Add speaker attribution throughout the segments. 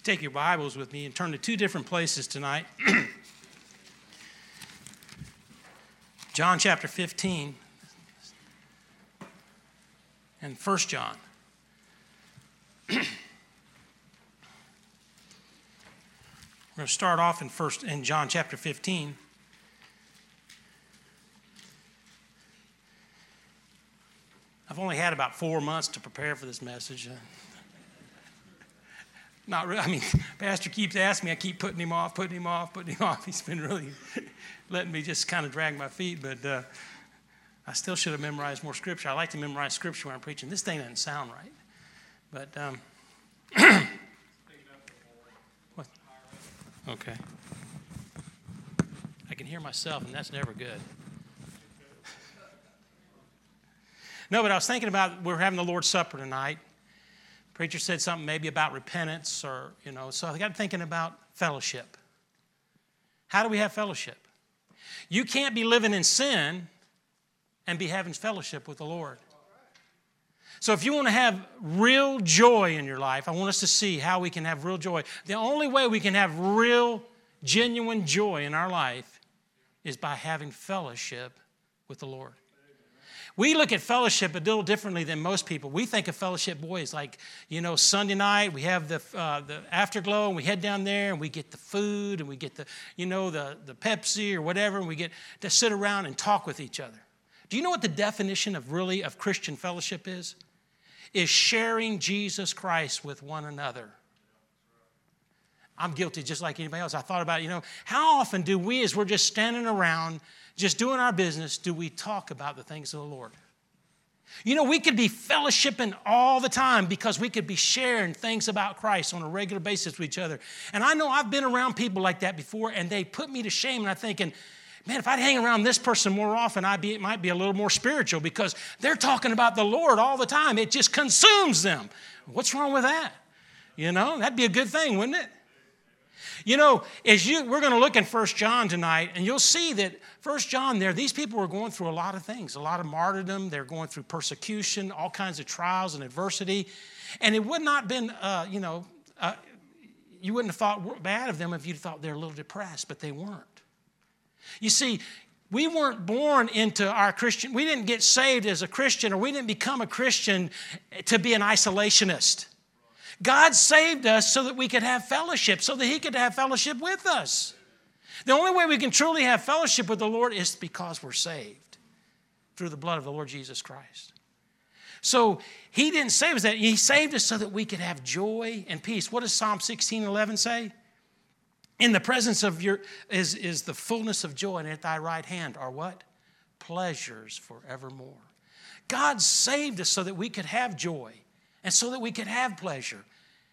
Speaker 1: Take your Bibles with me and turn to two different places tonight. John chapter 15 and 1 John. We're going to start off in John chapter 15. I've only had about 4 months to prepare for this message. Not really. I mean, Pastor keeps asking me. I keep putting him off. He's been really letting me just kind of drag my feet, but I still should have memorized more Scripture. I like to memorize Scripture when I'm preaching. This thing doesn't sound right. But, what? Okay. I can hear myself, and that's never good. No, but I was thinking about, we're having the Lord's Supper tonight. Preacher said something maybe about repentance so I got thinking about fellowship. How do we have fellowship? You can't be living in sin and be having fellowship with the Lord. So if you want to have real joy in your life, I want us to see how we can have real joy. The only way we can have real, genuine joy in our life is by having fellowship with the Lord. We look at fellowship a little differently than most people. We think of fellowship, boys, like, Sunday night, we have the afterglow, and we head down there, and we get the food, and we get the Pepsi or whatever, and we get to sit around and talk with each other. Do you know what the definition of Christian fellowship is? Is sharing Jesus Christ with one another. I'm guilty just like anybody else. I thought about, how often do we, as we're just standing around, just doing our business, do we talk about the things of the Lord? We could be fellowshipping all the time because we could be sharing things about Christ on a regular basis with each other. And I know I've been around people like that before, and they put me to shame, and I'm thinking, man, if I'd hang around this person more often, it might be a little more spiritual because they're talking about the Lord all the time. It just consumes them. What's wrong with that? That'd be a good thing, wouldn't it? We're going to look in 1 John tonight, and you'll see that 1 John there, these people were going through a lot of things, a lot of martyrdom. They're going through persecution, all kinds of trials and adversity. And it would not have been, you wouldn't have thought bad of them if you thought they're a little depressed, but they weren't. You see, we weren't born into our Christian, we didn't get saved as a Christian, or we didn't become a Christian to be an isolationist. God saved us so that we could have fellowship, so that He could have fellowship with us. The only way we can truly have fellowship with the Lord is because we're saved through the blood of the Lord Jesus Christ. So He didn't save us that. He saved us so that we could have joy and peace. What does Psalm 16:11 say? In the presence of is the fullness of joy, and at thy right hand are what? Pleasures forevermore. God saved us so that we could have joy and so that we could have pleasure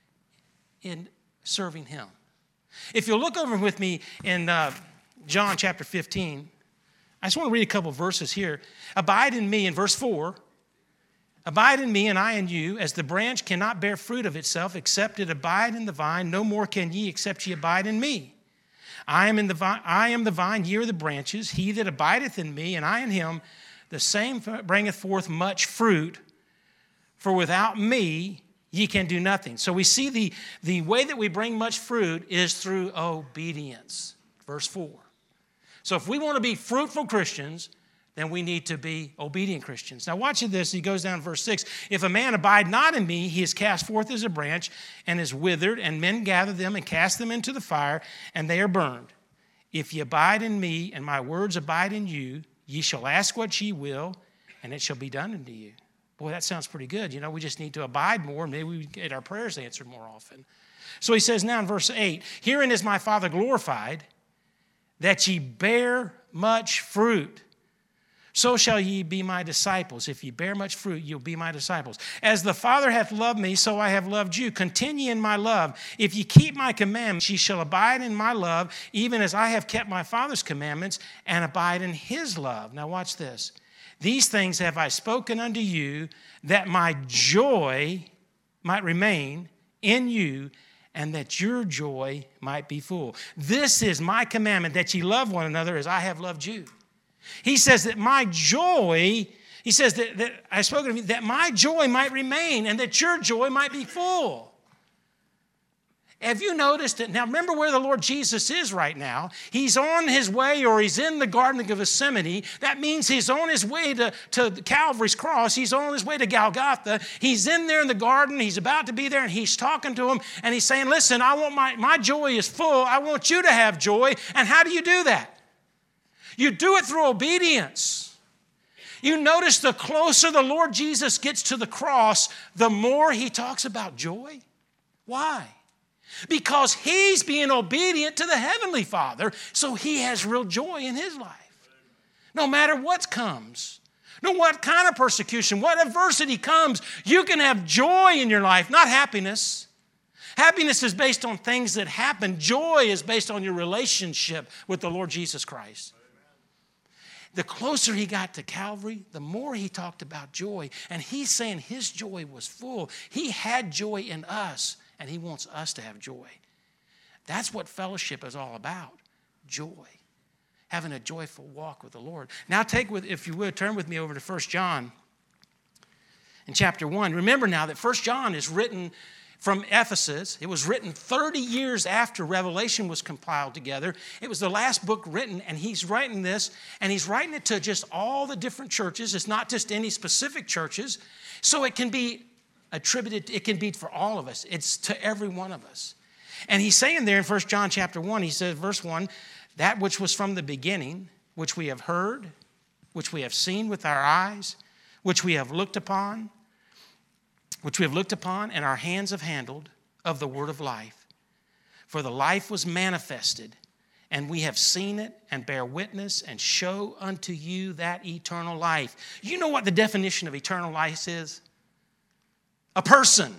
Speaker 1: in serving Him. If you'll look over with me in John chapter 15, I just want to read a couple verses here. Abide in me, in verse 4. Abide in me, and I in you, as the branch cannot bear fruit of itself, except it abide in the vine. No more can ye, except ye abide in me. I am the vine, ye are the branches. He that abideth in me, and I in him, the same bringeth forth much fruit. For without me, ye can do nothing. So we see the way that we bring much fruit is through obedience. Verse 4. So if we want to be fruitful Christians, then we need to be obedient Christians. Now watch this. He goes down to verse 6. If a man abide not in me, he is cast forth as a branch and is withered, and men gather them and cast them into the fire, and they are burned. If ye abide in me, and my words abide in you, ye shall ask what ye will, and it shall be done unto you. Boy, that sounds pretty good. We just need to abide more, and maybe we get our prayers answered more often. So he says now in verse 8, herein is my Father glorified, that ye bear much fruit. So shall ye be my disciples. If ye bear much fruit, you'll be my disciples. As the Father hath loved me, so I have loved you. Continue in my love. If ye keep my commandments, ye shall abide in my love, even as I have kept my Father's commandments and abide in His love. Now watch this. These things have I spoken unto you, that my joy might remain in you, and that your joy might be full. This is my commandment, that ye love one another as I have loved you. He says that my joy, he says that I spoke to you, that my joy might remain, and that your joy might be full. Have you noticed it? Now remember where the Lord Jesus is right now. He's on his way, or he's in the Garden of Gethsemane. That means he's on his way to Calvary's cross. He's on his way to Golgotha. He's in there in the garden. He's about to be there, and he's talking to him, and he's saying, listen, I want my joy is full. I want you to have joy. And how do you do that? You do it through obedience. You notice the closer the Lord Jesus gets to the cross, the more he talks about joy. Why? Because he's being obedient to the Heavenly Father, so he has real joy in his life. No matter what comes, no what kind of persecution, what adversity comes, you can have joy in your life, not happiness. Happiness is based on things that happen. Joy is based on your relationship with the Lord Jesus Christ. The closer he got to Calvary, the more he talked about joy. And he's saying his joy was full. He had joy in us. And he wants us to have joy. That's what fellowship is all about, joy. Having a joyful walk with the Lord. Now if you would, turn with me over to 1 John in chapter 1. Remember now that 1 John is written from Ephesus. It was written 30 years after Revelation was compiled together. It was the last book written, and he's writing this, and he's writing it to just all the different churches. It's not just any specific churches. So it can be attributed, it can be for all of us. It's to every one of us. And he's saying there in 1 John chapter 1, he says, verse 1, that which was from the beginning, which we have heard, which we have seen with our eyes, which we have looked upon, and our hands have handled of the word of life. For the life was manifested, and we have seen it and bear witness and show unto you that eternal life. You know what the definition of eternal life is? A person.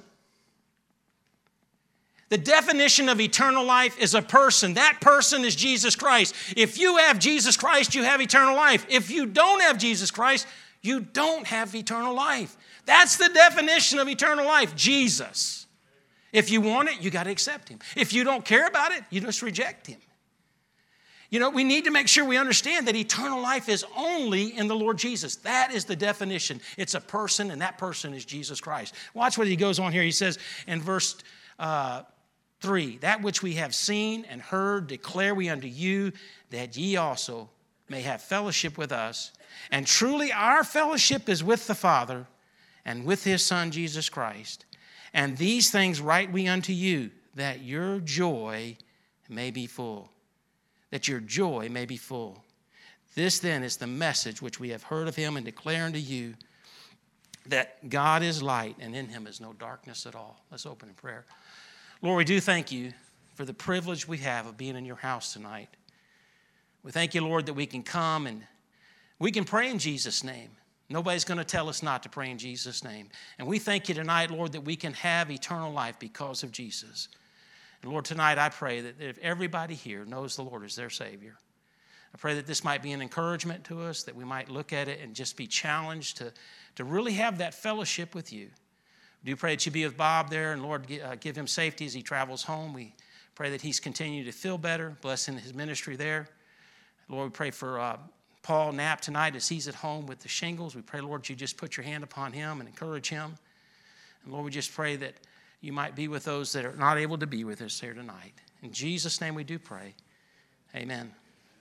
Speaker 1: The definition of eternal life is a person. That person is Jesus Christ. If you have Jesus Christ, you have eternal life. If you don't have Jesus Christ, you don't have eternal life. That's the definition of eternal life, Jesus. If you want it, you got to accept him. If you don't care about it, you just reject him. You know, we need to make sure we understand that eternal life is only in the Lord Jesus. That is the definition. It's a person, and that person is Jesus Christ. Watch what he goes on here. He says in verse 3, that which we have seen and heard declare we unto you, that ye also may have fellowship with us. And truly our fellowship is with the Father and with his Son Jesus Christ. And these things write we unto you, that your joy may be full. That your joy may be full. This then is the message which we have heard of him and declare unto you, that God is light and in him is no darkness at all. Let's open in prayer. Lord, we do thank you for the privilege we have of being in your house tonight. We thank you, Lord, that we can come and we can pray in Jesus' name. Nobody's going to tell us not to pray in Jesus' name. And we thank you tonight, Lord, that we can have eternal life because of Jesus. And Lord, tonight I pray that if everybody here knows the Lord as their Savior, I pray that this might be an encouragement to us, that we might look at it and just be challenged to really have that fellowship with you. We do pray that you be with Bob there, and Lord, give him safety as he travels home. We pray that he's continued to feel better, blessing his ministry there. Lord, we pray for Paul Knapp tonight as he's at home with the shingles. We pray, Lord, you just put your hand upon him and encourage him. And Lord, we just pray that you might be with those that are not able to be with us here tonight. In Jesus' name we do pray. Amen.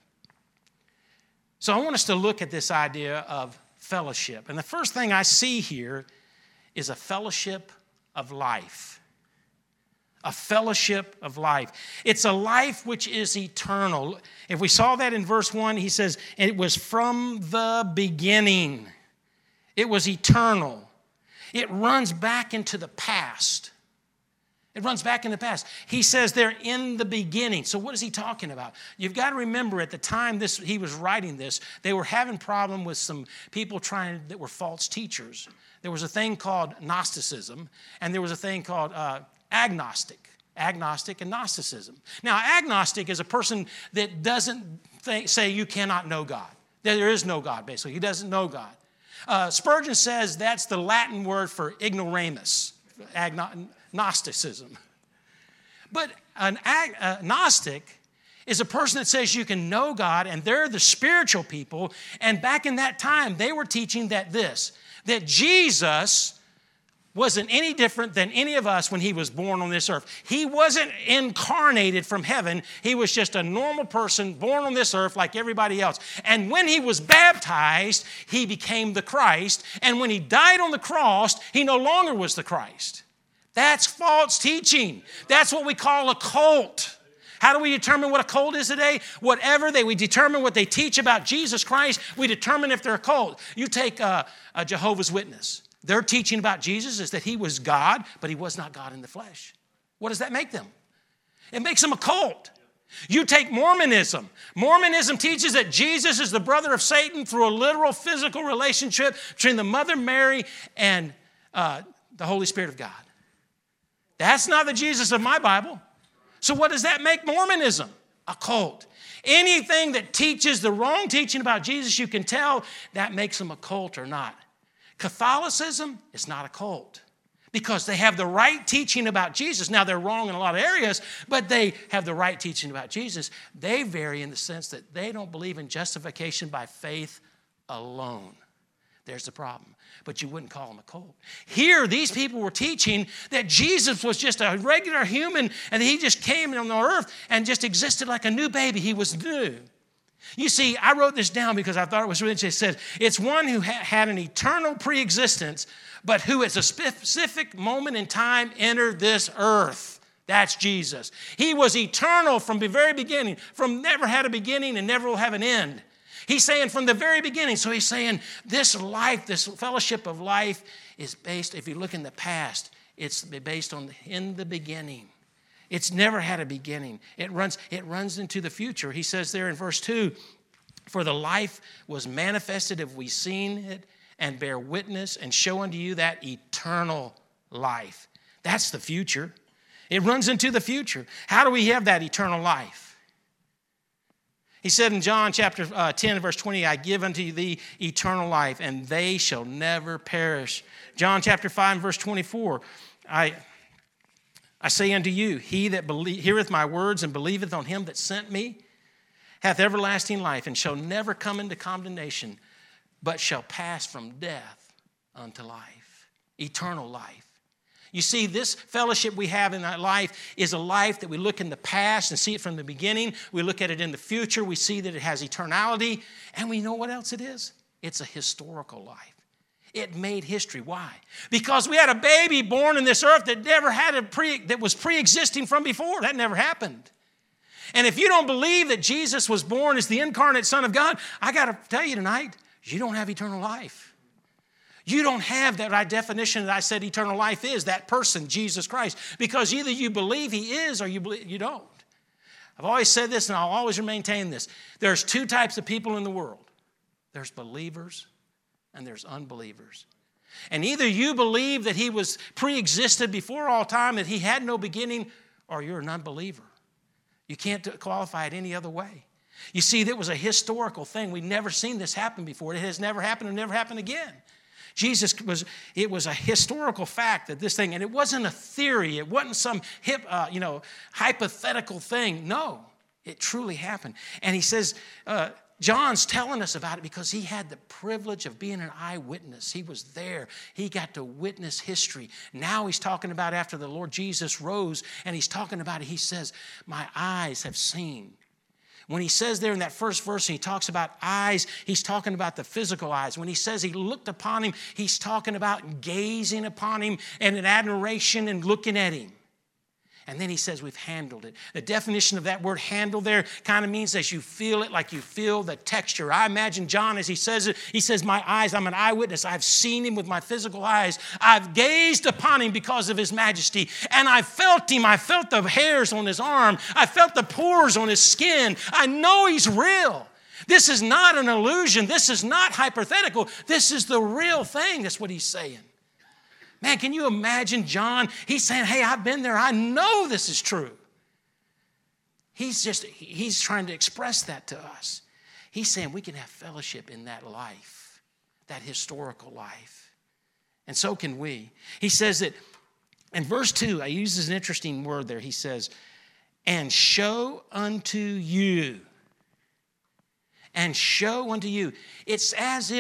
Speaker 1: So I want us to look at this idea of fellowship. And the first thing I see here is a fellowship of life. A fellowship of life. It's a life which is eternal. If we saw that in verse 1, he says, it was from the beginning. It was eternal. It runs back into the past. It runs back in the past. He says they're in the beginning. So what is he talking about? You've got to remember at the time he was writing this, they were having problem with some people that were false teachers. There was a thing called Gnosticism, and there was a thing called agnostic and Gnosticism. Now, agnostic is a person that doesn't say you cannot know God. There is no God, basically. He doesn't know God. Spurgeon says that's the Latin word for ignoramus, Gnosticism. But a Gnostic is a person that says you can know God, and they're the spiritual people. And back in that time, they were teaching that Jesus wasn't any different than any of us when he was born on this earth. He wasn't incarnated from heaven. He was just a normal person born on this earth like everybody else. And when he was baptized, he became the Christ. And when he died on the cross, he no longer was the Christ. That's false teaching. That's what we call a cult. How do we determine what a cult is today? We determine what they teach about Jesus Christ, we determine if they're a cult. You take a Jehovah's Witness. Their teaching about Jesus is that he was God, but he was not God in the flesh. What does that make them? It makes them a cult. You take Mormonism. Mormonism teaches that Jesus is the brother of Satan through a literal physical relationship between the Mother Mary and the Holy Spirit of God. That's not the Jesus of my Bible. So what does that make Mormonism? A cult. Anything that teaches the wrong teaching about Jesus, you can tell that makes them a cult or not. Catholicism is not a cult because they have the right teaching about Jesus. Now, they're wrong in a lot of areas, but they have the right teaching about Jesus. They vary in the sense that they don't believe in justification by faith alone. There's the problem. But you wouldn't call them a cult. Here, these people were teaching that Jesus was just a regular human and he just came on the earth and just existed like a new baby. He was new. You see, I wrote this down because I thought it was really interesting. It said, it's one who had an eternal preexistence, but who at a specific moment in time entered this earth. That's Jesus. He was eternal from the very beginning, from never had a beginning and never will have an end. He's saying from the very beginning. So he's saying this life, this fellowship of life is based, if you look in the past, it's based on in the beginning. It's never had a beginning. It runs into the future. He says there in verse 2, for the life was manifested if we seen it and bear witness and show unto you that eternal life. That's the future. It runs into the future. How do we have that eternal life? He said in John chapter 10, verse 20, I give unto thee eternal life, and they shall never perish. John chapter 5, verse 24, I say unto you, he that heareth my words and believeth on him that sent me hath everlasting life, and shall never come into condemnation, but shall pass from death unto life, eternal life. You see, this fellowship we have in that life is a life that we look in the past and see it from the beginning. We look at it in the future. We see that it has eternality. And we know what else it is. It's a historical life. It made history. Why? Because we had a baby born in this earth that never had that was pre-existing from before. That never happened. And if you don't believe that Jesus was born as the incarnate Son of God, I got to tell you tonight, you don't have eternal life. You don't have that right definition that I said eternal life is, that person, Jesus Christ, because either you believe he is or you don't. I've always said this and I'll always maintain this. There's two types of people in the world. There's believers and there's unbelievers. And either you believe that he was pre-existed before all time, that he had no beginning, or you're an unbeliever. You can't qualify it any other way. You see, that was a historical thing. We've never seen this happen before. It has never happened and never happened again. It was a historical fact that this thing, and it wasn't a theory. It wasn't some hypothetical thing. No, it truly happened. And he says, John's telling us about it because he had the privilege of being an eyewitness. He was there. He got to witness history. Now he's talking about after the Lord Jesus rose, and he's talking about it. He says, my eyes have seen. When he says there in that first verse, he talks about eyes, he's talking about the physical eyes. When he says he looked upon him, he's talking about gazing upon him and in admiration and looking at him. And then he says we've handled it. The definition of that word handle there kind of means as you feel it, like you feel the texture. I imagine John as he says it, he says, my eyes, I'm an eyewitness. I've seen him with my physical eyes. I've gazed upon him because of his majesty. And I felt him. I felt the hairs on his arm. I felt the pores on his skin. I know he's real. This is not an illusion. This is not hypothetical. This is the real thing. That's what he's saying. Man, can you imagine John? He's saying, hey, I've been there. I know this is true. He's trying to express that to us. He's saying we can have fellowship in that life, that historical life. And so can we. He says that in verse 2, I use an interesting word there. He says, and show unto you. And show unto you. It's as if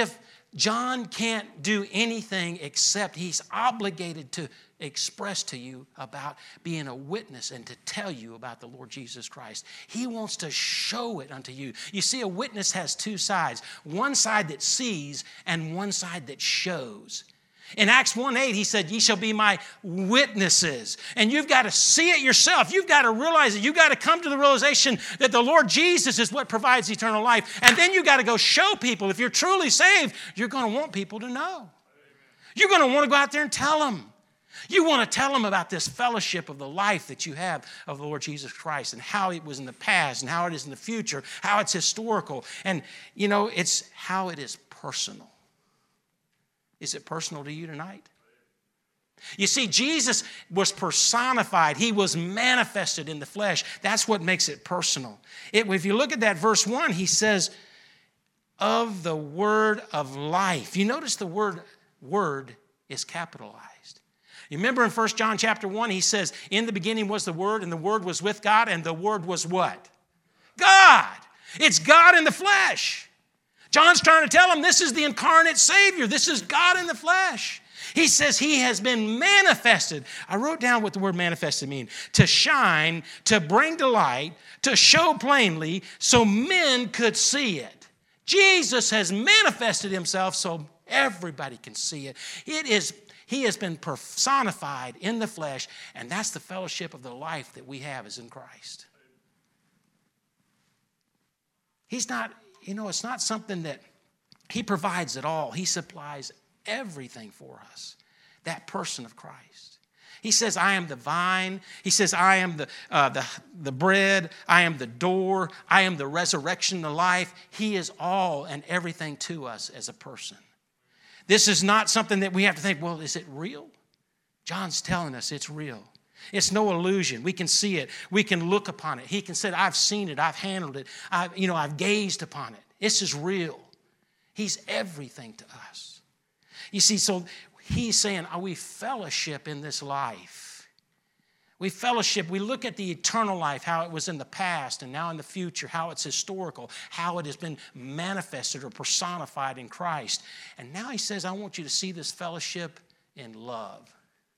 Speaker 1: John can't do anything except he's obligated to express to you about being a witness and to tell you about the Lord Jesus Christ. He wants to show it unto you. You see, a witness has two sides, one side that sees and one side that shows. In Acts 1:8, he said, ye shall be my witnesses. And you've got to see it yourself. You've got to realize it. You've got to come to the realization that the Lord Jesus is what provides eternal life. And then you've got to go show people. If you're truly saved, you're going to want people to know. You're going to want to go out there and tell them. You want to tell them about this fellowship of the life that you have of the Lord Jesus Christ and how it was in the past and how it is in the future, how it's historical. And, you know, it's how it is personal. Is it personal to you tonight? You see, Jesus was personified. He was manifested in the flesh. That's what makes it personal. If you look at that verse 1, he says, of the word of life. You notice the word is capitalized. You remember in 1 John chapter 1, he says, in the beginning was the Word, and the Word was with God, and the Word was what? God. It's God in the flesh. John's trying to tell him this is the incarnate Savior. This is God in the flesh. He says he has been manifested. I wrote down what the word manifested means. To shine, to bring to light, to show plainly so men could see it. Jesus has manifested himself so everybody can see it. He has been personified in the flesh, and that's the fellowship of the life that we have is in Christ. He's not, it's not something that he provides it all. He supplies everything for us, that person of Christ. He says, I am the vine. He says, I am the bread. I am the door. I am the resurrection, the life. He is all and everything to us as a person. This is not something that we have to think, well, is it real? John's telling us it's real. It's no illusion. We can see it. We can look upon it. He can say, I've seen it. I've handled it. I've gazed upon it. This is real. He's everything to us. You see, so he's saying, we fellowship in this life. We fellowship. We look at the eternal life, how it was in the past and now in the future, how it's historical, how it has been manifested or personified in Christ. And now he says, I want you to see this fellowship in love.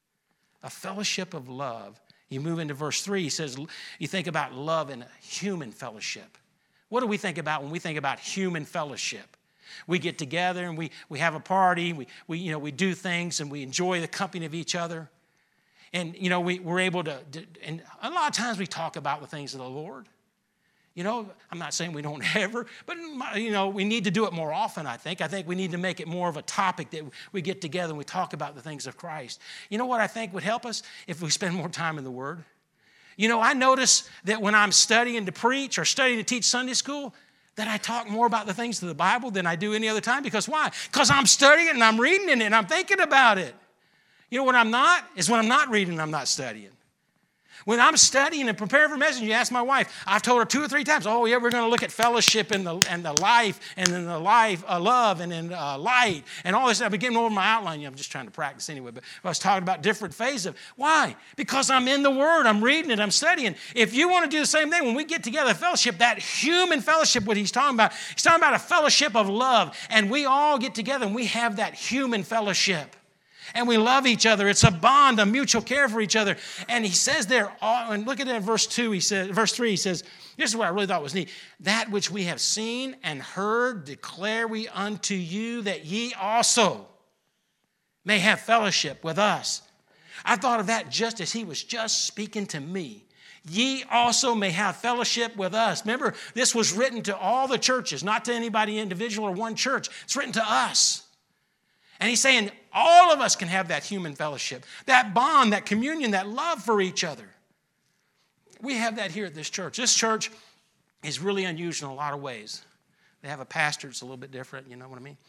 Speaker 1: A fellowship of love. You move into verse 3, he says, you think about love and human fellowship. What do we think about when we think about human fellowship? We get together and we have a party, we do things and we enjoy the company of each other. And, we're able to, and a lot of times we talk about the things of the Lord. I'm not saying we don't ever, but, we need to do it more often, I think. I think we need to make it more of a topic that we get together and we talk about the things of Christ. You know what I think would help us? If we spend more time in the Word. I notice that when I'm studying to preach or studying to teach Sunday school, that I talk more about the things of the Bible than I do any other time. Because why? Because I'm studying it and I'm reading it and I'm thinking about it. When I'm not, is when I'm not reading and I'm not studying. When I'm studying and preparing for a message, you ask my wife, I've told her 2 or 3 times, oh yeah, we're going to look at fellowship and the life and then the life, love and then light and all this. I've been getting over my outline. I'm just trying to practice anyway, but I was talking about different phases of why? Because I'm in the Word, I'm reading it, I'm studying. If you want to do the same thing, when we get together, fellowship, that human fellowship, what he's talking about a fellowship of love, and we all get together and we have that human fellowship. And we love each other. It's a bond, a mutual care for each other. And he says there, and look at it in verse 3, he says, this is what I really thought was neat. That which we have seen and heard declare we unto you, that ye also may have fellowship with us. I thought of that just as he was just speaking to me. Ye also may have fellowship with us. Remember, this was written to all the churches, not to anybody individual or one church. It's written to us. And he's saying all of us can have that human fellowship, that bond, that communion, that love for each other. We have that here at this church. This church is really unusual in a lot of ways. They have a pastor that's a little bit different, you know what I mean?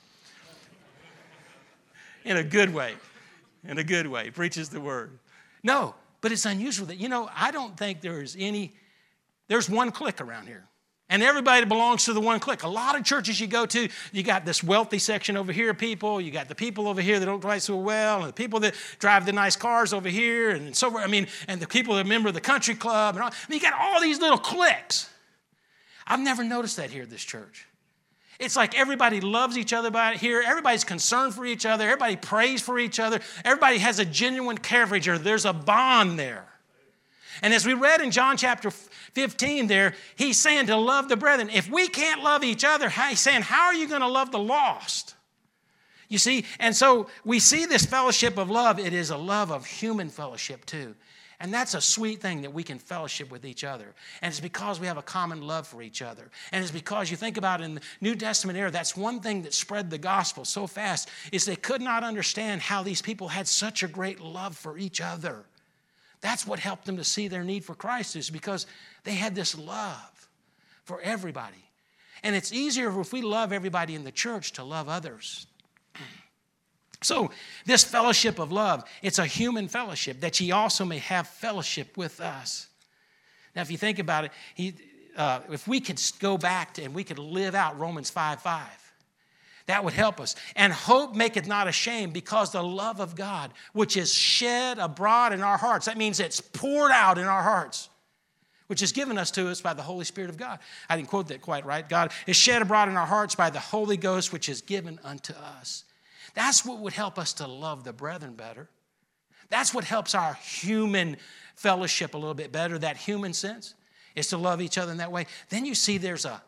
Speaker 1: In a good way. In a good way. He preaches the word. No, but it's unusual that, I don't think there's one clique around here. And everybody belongs to the one clique. A lot of churches you go to, you got this wealthy section over here, people. You got the people over here that don't drive so well, and the people that drive the nice cars over here, and so forth. And the people that are a member of the country club. And all. You got all these little cliques. I've never noticed that here at this church. It's like everybody loves each other here. Everybody's concerned for each other. Everybody prays for each other. Everybody has a genuine care for each other. There's a bond there. And as we read in John chapter 15 there, he's saying to love the brethren. If we can't love each other, he's saying, how are you going to love the lost? You see, and so we see this fellowship of love. It is a love of human fellowship too. And that's a sweet thing that we can fellowship with each other. And it's because we have a common love for each other. And it's because you think about it in the New Testament era, that's one thing that spread the gospel so fast is they could not understand how these people had such a great love for each other. That's what helped them to see their need for Christ is because they had this love for everybody. And it's easier if we love everybody in the church to love others. So this fellowship of love, it's a human fellowship that ye also may have fellowship with us. Now, if you think about it, if we could go back and we could live out Romans 5:5, that would help us. And hope maketh not ashamed because the love of God, which is shed abroad in our hearts. That means it's poured out in our hearts, which is given us to us by the Holy Spirit of God. I didn't quote that quite right. God is shed abroad in our hearts by the Holy Ghost, which is given unto us. That's what would help us to love the brethren better. That's what helps our human fellowship a little bit better, that human sense, is to love each other in that way. Then you see there's a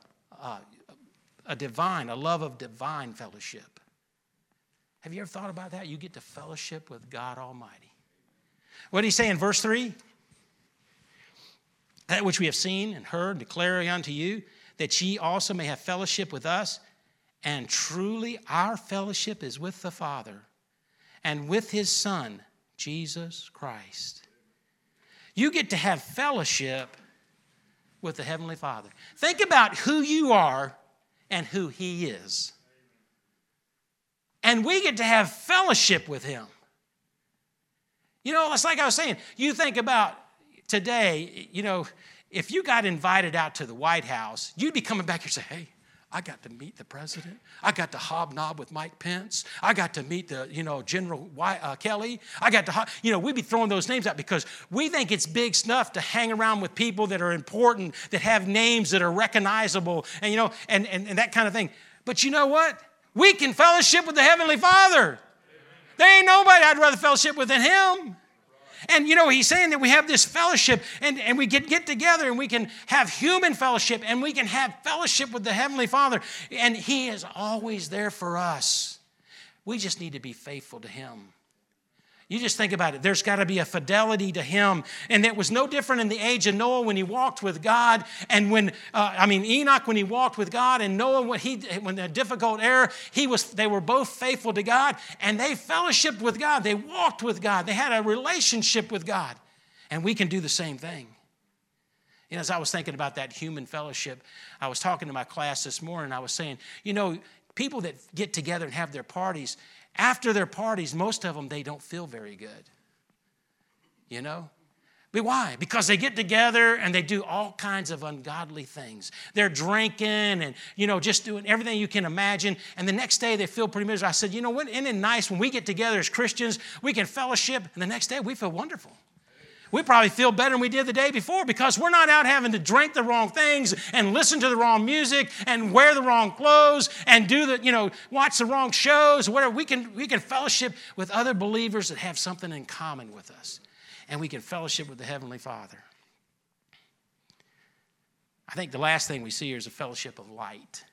Speaker 1: love of divine fellowship. Have you ever thought about that? You get to fellowship with God Almighty. What did he say in verse 3? That which we have seen and heard, declare unto you, that ye also may have fellowship with us. And truly our fellowship is with the Father and with his Son, Jesus Christ. You get to have fellowship with the Heavenly Father. Think about who you are and who he is. And we get to have fellowship with him. You know, it's like I was saying, you think about today, you know, if you got invited out to the White House, you'd be coming back here and say, hey, I got to meet the president. I got to hobnob with Mike Pence. I got to meet the, General Kelly. I got to, we'd be throwing those names out because we think it's big stuff to hang around with people that are important, that have names that are recognizable, and, and that kind of thing. But you know what? We can fellowship with the Heavenly Father. There ain't nobody I'd rather fellowship with than him. And, he's saying that we have this fellowship and we get together and we can have human fellowship and we can have fellowship with the Heavenly Father. And he is always there for us. We just need to be faithful to him. You just think about it. There's got to be a fidelity to him. And it was no different in the age of Noah when he walked with God. And Enoch when he walked with God. And Noah when the difficult era, they were both faithful to God. And they fellowshiped with God. They walked with God. They had a relationship with God. And we can do the same thing. As I was thinking about that human fellowship, I was talking to my class this morning. I was saying, people that get together and have their parties, after their parties, most of them, they don't feel very good. But why? Because they get together and they do all kinds of ungodly things. They're drinking and, just doing everything you can imagine. And the next day they feel pretty miserable. I said, what? Isn't it nice when we get together as Christians, we can fellowship, and the next day we feel wonderful. We probably feel better than we did the day before because we're not out having to drink the wrong things and listen to the wrong music and wear the wrong clothes and watch the wrong shows or whatever. We can fellowship with other believers that have something in common with us. And we can fellowship with the Heavenly Father. I think the last thing we see here is a fellowship of light.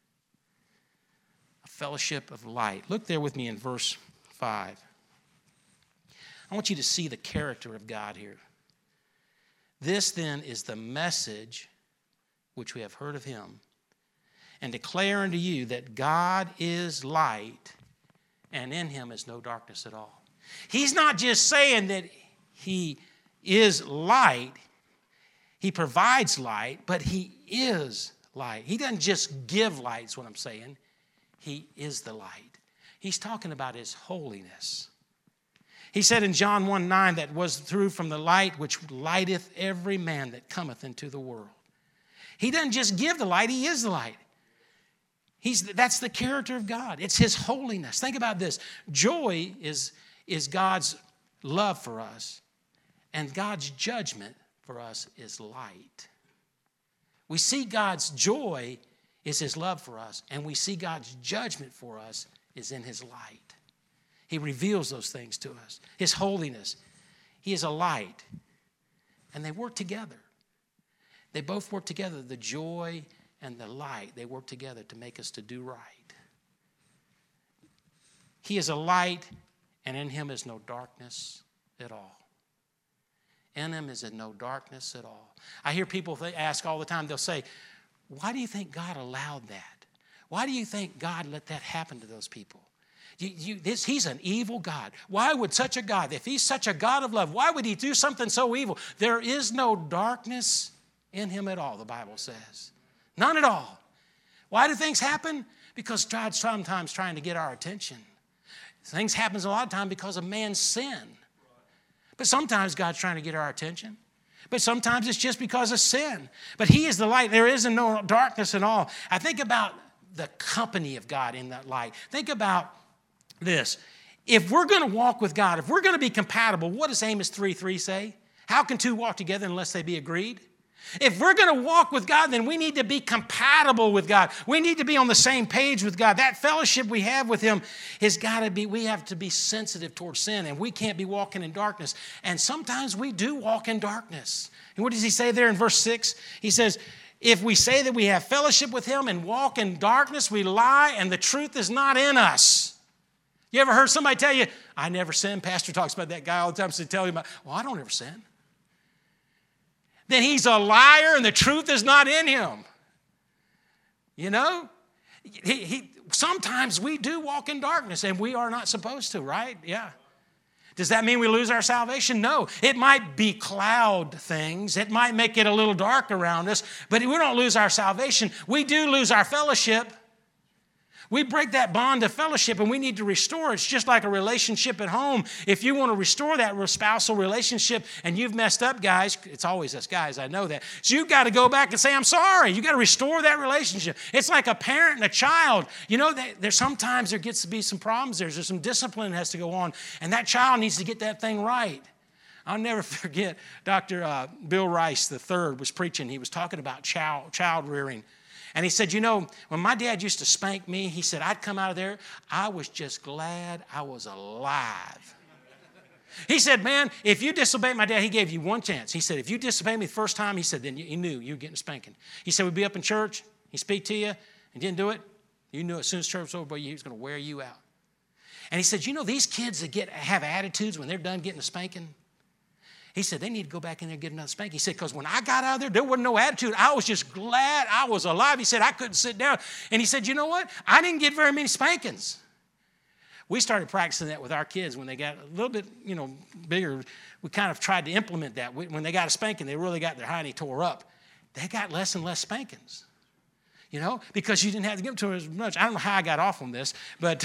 Speaker 1: A fellowship of light. Look there with me in verse 5. I want you to see the character of God here. This then is the message which we have heard of him, and declare unto you that God is light, and in him is no darkness at all. He's not just saying that he is light, he provides light, but he is light. He doesn't just give light, is what I'm saying. He is the light. He's talking about his holiness. He said in John 1:9 that was through from the light which lighteth every man that cometh into the world. He doesn't just give the light, he is the light. That's the character of God. It's his holiness. Think about this. Joy is God's love for us, and God's judgment for us is light. We see God's joy is his love for us. And we see God's judgment for us is in his light. He reveals those things to us. His holiness. He is a light. And they work together. They both work together. The joy and the light, they work together to make us to do right. He is a light, and in him is no darkness at all. In him is no darkness at all. I hear people ask all the time, they'll say, why do you think God allowed that? Why do you think God let that happen to those people? He's an evil God. Why would such a God, if he's such a God of love, why would he do something so evil? There is no darkness in him at all, the Bible says. None at all. Why do things happen? Because God's sometimes trying to get our attention. Things happen a lot of times because of man's sin. But sometimes God's trying to get our attention. But sometimes it's just because of sin. But he is the light. There is no darkness at all. I think about the company of God in that light. Think about this. If we're going to walk with God, if we're going to be compatible, what does Amos 3:3 say? How can two walk together unless they be agreed? If we're going to walk with God, then we need to be compatible with God. We need to be on the same page with God. That fellowship we have with him has got to be, we have to be sensitive towards sin, and we can't be walking in darkness. And sometimes we do walk in darkness. And what does he say there in verse 6? He says, if we say that we have fellowship with him and walk in darkness, we lie, and the truth is not in us. You ever heard somebody tell you, I never sin? Pastor talks about that guy all the time, so tell him, well, I don't ever sin. Then he's a liar and the truth is not in him. You know? Sometimes we do walk in darkness and we are not supposed to, right? Yeah. Does that mean we lose our salvation? No. It might becloud things. It might make it a little dark around us, but we don't lose our salvation. We do lose our fellowship. We break that bond of fellowship and we need to restore it. It's just like a relationship at home. If you want to restore that spousal relationship and you've messed up, guys, it's always us guys, I know that. So you've got to go back and say, I'm sorry. You've got to restore that relationship. It's like a parent and a child. You know, sometimes there gets to be some problems. There's some discipline that has to go on, and that child needs to get that thing right. I'll never forget Dr. Bill Rice III was preaching. He was talking about child rearing. And he said, you know, when my dad used to spank me, he said, I'd come out of there, I was just glad I was alive. He said, man, if you disobeyed my dad, he gave you one chance. He said, if you disobeyed me the first time, he said, then you knew you were getting a spanking. He said, we'd be up in church, he'd speak to you, and didn't do it. You knew as soon as church was over, he was going to wear you out. And he said, you know, these kids that have attitudes when they're done getting a spanking, he said, they need to go back in there and get another spanking. He said, because when I got out of there wasn't no attitude. I was just glad I was alive. He said, I couldn't sit down. And he said, you know what? I didn't get very many spankings. We started practicing that with our kids when they got a little bit, bigger. We kind of tried to implement that. When they got a spanking, they really got their hiney tore up. They got less and less spankings, because you didn't have to give them to them as much. I don't know how I got off on this, but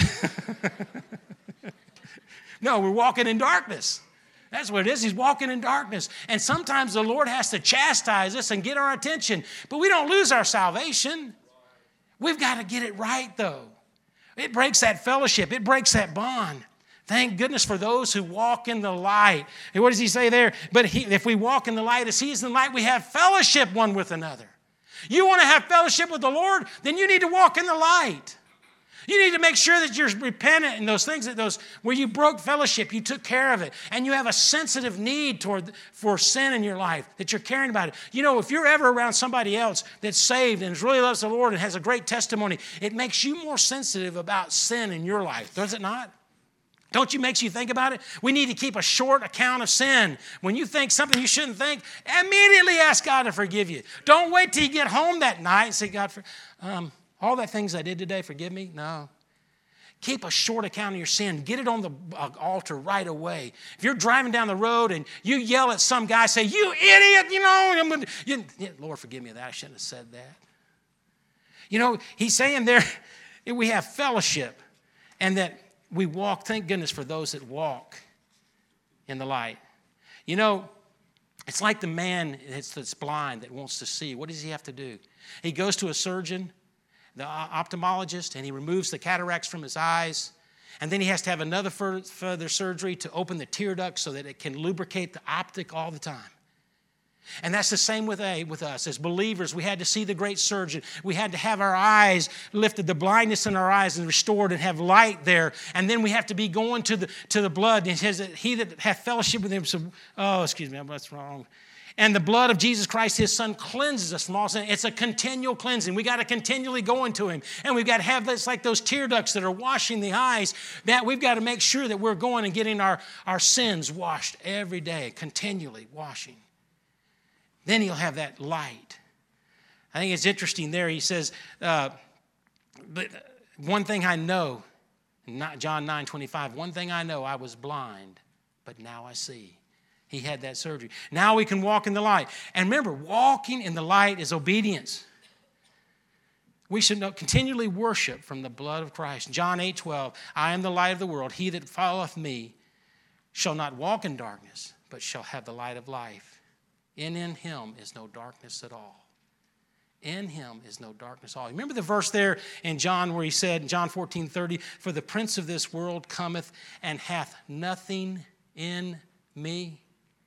Speaker 1: no, we're walking in darkness. That's what it is. He's walking in darkness. And sometimes the Lord has to chastise us and get our attention. But we don't lose our salvation. We've got to get it right, though. It breaks that fellowship. It breaks that bond. Thank goodness for those who walk in the light. And what does he say there? But if we walk in the light as he is in the light, we have fellowship one with another. You want to have fellowship with the Lord? Then you need to walk in the light. You need to make sure that you're repentant in those things, where you broke fellowship, you took care of it, and you have a sensitive need for sin in your life, that you're caring about it. If you're ever around somebody else that's saved and really loves the Lord and has a great testimony, it makes you more sensitive about sin in your life, does it not? Makes you think about it? We need to keep a short account of sin. When you think something you shouldn't think, immediately ask God to forgive you. Don't wait till you get home that night and say, God, all the things I did today, forgive me? No. Keep a short account of your sin. Get it on the altar right away. If you're driving down the road and you yell at some guy, say, you idiot, Lord, forgive me that. I shouldn't have said that. He's saying there we have fellowship and that we walk, thank goodness for those that walk in the light. It's like the man that's blind that wants to see. What does he have to do? He goes to a surgeon, the ophthalmologist, and he removes the cataracts from his eyes. And then he has to have another further surgery to open the tear duct so that it can lubricate the optic all the time. And that's the same with us. As believers, we had to see the great surgeon. We had to have our eyes lifted, the blindness in our eyes and restored and have light there. And then we have to be going to the blood. And it says that he that hath fellowship with him, that's wrong. And the blood of Jesus Christ, his son, cleanses us from all sin. It's a continual cleansing. We got to continually go into him. And we've got to have this, like those tear ducts that are washing the eyes, that we've got to make sure that we're going and getting our sins washed every day, continually washing. Then he'll have that light. I think it's interesting there. He says, but one thing I know, John 9:25, one thing I know, I was blind, but now I see. He had that surgery. Now we can walk in the light. And remember, walking in the light is obedience. We should continually worship from the blood of Christ. John 8:12, I am the light of the world. He that followeth me shall not walk in darkness, but shall have the light of life. In him is no darkness at all. In him is no darkness at all. Remember the verse there in John where he said, in John 14:30, for the prince of this world cometh and hath nothing in me.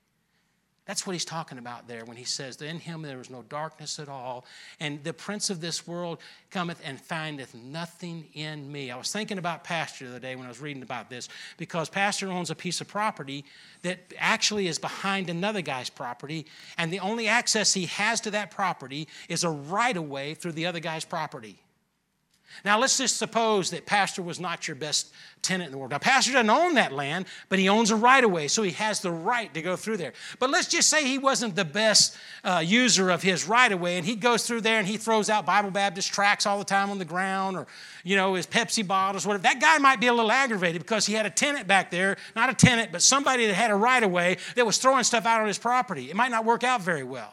Speaker 1: That's what he's talking about there when he says that in him there is no darkness at all. And the prince of this world cometh and findeth nothing in me. I was thinking about Pastor the other day when I was reading about this, because Pastor owns a piece of property that actually is behind another guy's property, and the only access he has to that property is a right-of-way through the other guy's property. Now, let's just suppose that Pastor was not your best tenant in the world. Now, Pastor doesn't own that land, but he owns a right-of-way, so he has the right to go through there. But let's just say he wasn't the best user of his right-of-way, and he goes through there and he throws out Bible Baptist tracts all the time on the ground, or, his Pepsi bottles, whatever. That guy might be a little aggravated because he had a tenant back there, not a tenant, but somebody that had a right-of-way that was throwing stuff out on his property. It might not work out very well.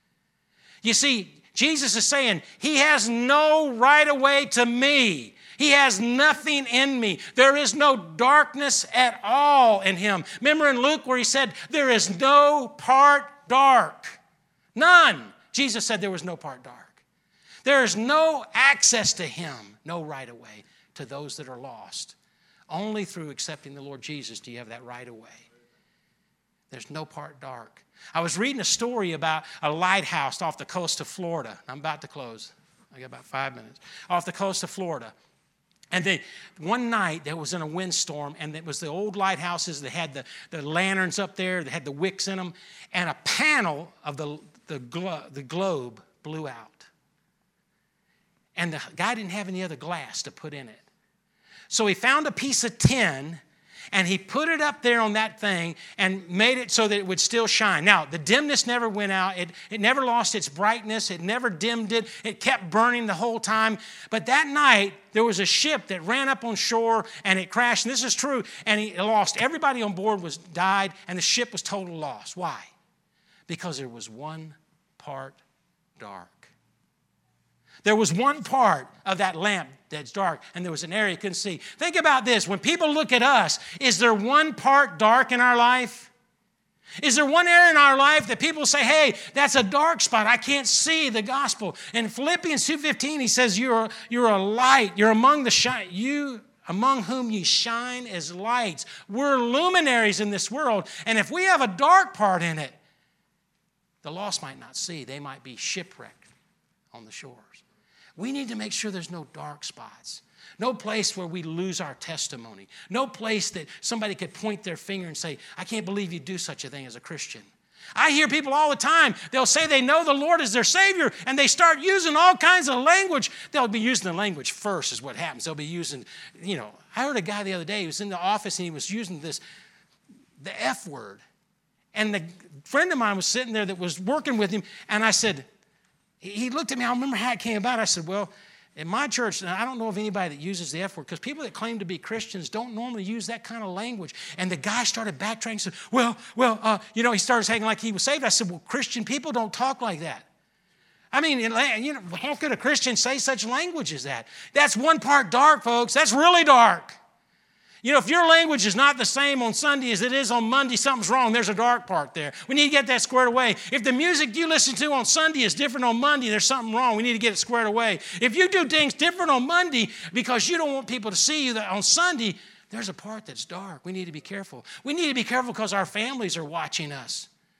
Speaker 1: You see, Jesus is saying, he has no right of way to me. He has nothing in me. There is no darkness at all in him. Remember in Luke where he said, there is no part dark. None. Jesus said there was no part dark. There is no access to him, no right of way to those that are lost. Only through accepting the Lord Jesus do you have that right of way. There's no part dark. I was reading a story about a lighthouse off the coast of Florida. I'm about to close. I got about 5 minutes. Off the coast of Florida. And one night there was in a windstorm, and it was the old lighthouses that had the lanterns up there, that had the wicks in them, and a panel of the globe blew out. And the guy didn't have any other glass to put in it. So he found a piece of tin, and he put it up there on that thing and made it so that it would still shine. Now, the dimness never went out. It never lost its brightness. It never dimmed it. It kept burning the whole time. But that night, there was a ship that ran up on shore, and it crashed. And this is true. And he lost. Everybody on board died, and the ship was total loss. Why? Because there was one part dark. There was one part of that lamp that's dark, and there was an area you couldn't see. Think about this. When people look at us, is there one part dark in our life? Is there one area in our life that people say, hey, that's a dark spot. I can't see the gospel. In Philippians 2:15, he says, you're a light. You're among among whom ye shine as lights. We're luminaries in this world, and if we have a dark part in it, the lost might not see. They might be shipwrecked on the shores. We need to make sure there's no dark spots, no place where we lose our testimony, no place that somebody could point their finger and say, I can't believe you do such a thing as a Christian. I hear people all the time, they'll say they know the Lord is their Savior, and they start using all kinds of language. They'll be using the language first is what happens. They'll be using, I heard a guy the other day, he was in the office and he was using the F word. And the friend of mine was sitting there that was working with him, and I said, he looked at me, I remember how it came about. I said, well, in my church, I don't know of anybody that uses the F word, because people that claim to be Christians don't normally use that kind of language. And the guy started backtracking and said, he started saying like he was saved. I said, well, Christian people don't talk like that. I mean, how could a Christian say such language as that? That's one part dark, folks. That's really dark. If your language is not the same on Sunday as it is on Monday, something's wrong. There's a dark part there. We need to get that squared away. If the music you listen to on Sunday is different on Monday, there's something wrong. We need to get it squared away. If you do things different on Monday because you don't want people to see you on Sunday, there's a part that's dark. We need to be careful. We need to be careful because our families are watching us.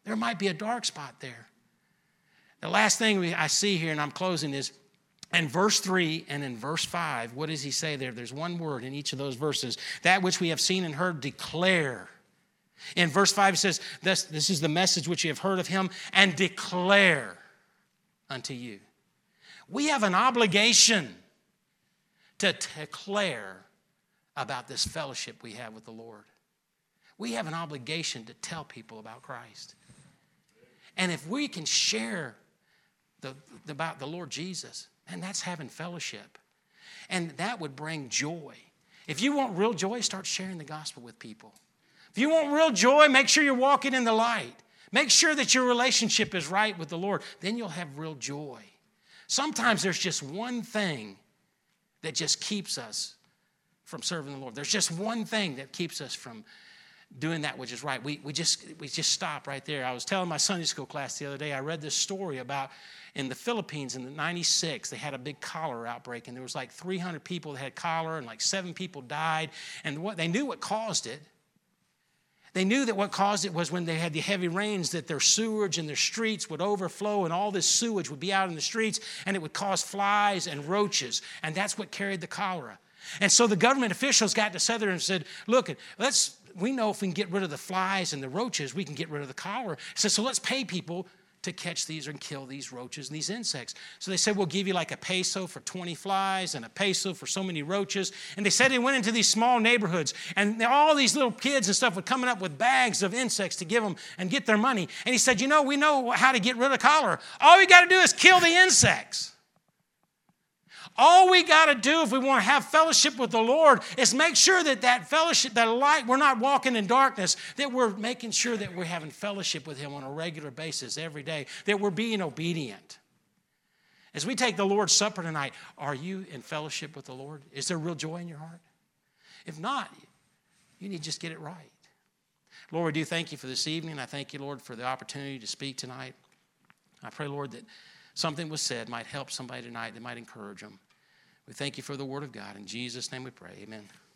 Speaker 1: There might be a dark spot there. The last thing I see here, and I'm closing, is in verse 3 and in verse 5, what does he say there? There's one word in each of those verses. That which we have seen and heard, declare. In verse 5, it says, this is the message which you have heard of him, and declare unto you. We have an obligation to declare about this fellowship we have with the Lord. We have an obligation to tell people about Christ. And if we can share about the Lord Jesus, and that's having fellowship. And that would bring joy. If you want real joy, start sharing the gospel with people. If you want real joy, make sure you're walking in the light. Make sure that your relationship is right with the Lord. Then you'll have real joy. Sometimes there's just one thing that just keeps us from serving the Lord. There's just one thing that keeps us from doing that which is right. We just stop right there. I was telling my Sunday school class the other day, I read this story about in the Philippines in the 96, they had a big cholera outbreak, and there was like 300 people that had cholera, and like 7 people died. And they knew what caused it. They knew that what caused it was when they had the heavy rains, that their sewage and their streets would overflow, and all this sewage would be out in the streets, and it would cause flies and roaches, and that's what carried the cholera. And so the government officials got together and said, look, we know if we can get rid of the flies and the roaches, we can get rid of the cholera. So let's pay people to catch these and kill these roaches and these insects. So they said, we'll give you like a peso for 20 flies and a peso for so many roaches. And they said they went into these small neighborhoods, and all these little kids and stuff were coming up with bags of insects to give them and get their money. And he said, we know how to get rid of cholera. All we got to do is kill the insects. All we got to do if we want to have fellowship with the Lord is make sure that fellowship, that light, we're not walking in darkness, that we're making sure that we're having fellowship with him on a regular basis every day, that we're being obedient. As we take the Lord's Supper tonight, are you in fellowship with the Lord? Is there real joy in your heart? If not, you need to just get it right. Lord, we do thank you for this evening. I thank you, Lord, for the opportunity to speak tonight. I pray, Lord, that something was said might help somebody tonight, that might encourage them. We thank you for the word of God. In Jesus' name we pray. Amen.